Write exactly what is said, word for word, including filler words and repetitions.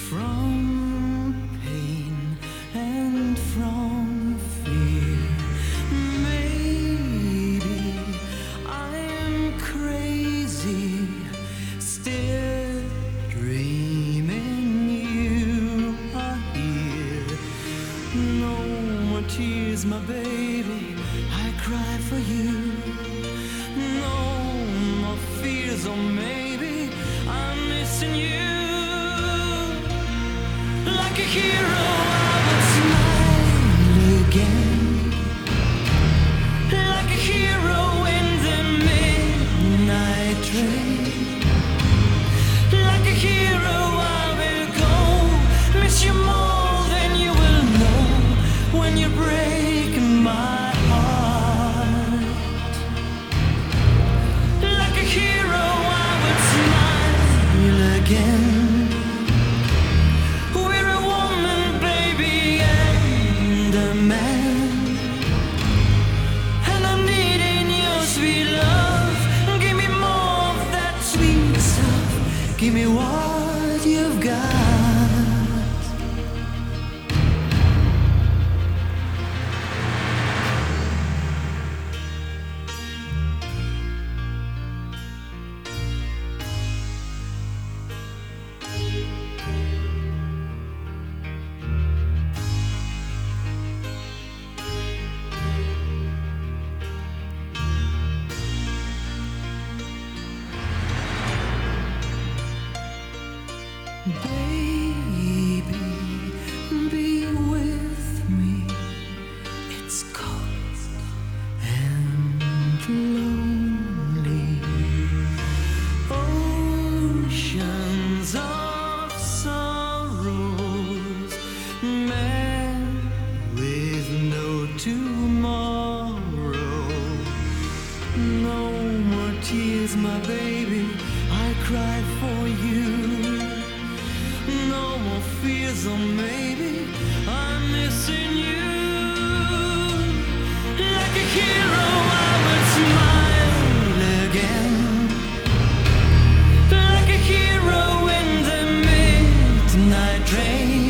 from pain and from fear. Maybe I am crazy, still dreaming you are here. No more tears, my baby, I cry for you. No more fears, or maybe I'm missing you. Like a hero, I would smile again. Like a hero in the midnight train. Like a hero, I will go. Miss you more than you will know when you break my heart. Like a hero, I would smile again. Give me what you've got. Baby, be with me. It's cold and lonely. Oceans of sorrows, men with no tomorrow. No more tears, my baby, I cry for you. No more fears, or maybe I'm missing you. Like a hero, I would smile again. Like a hero in the midnight train.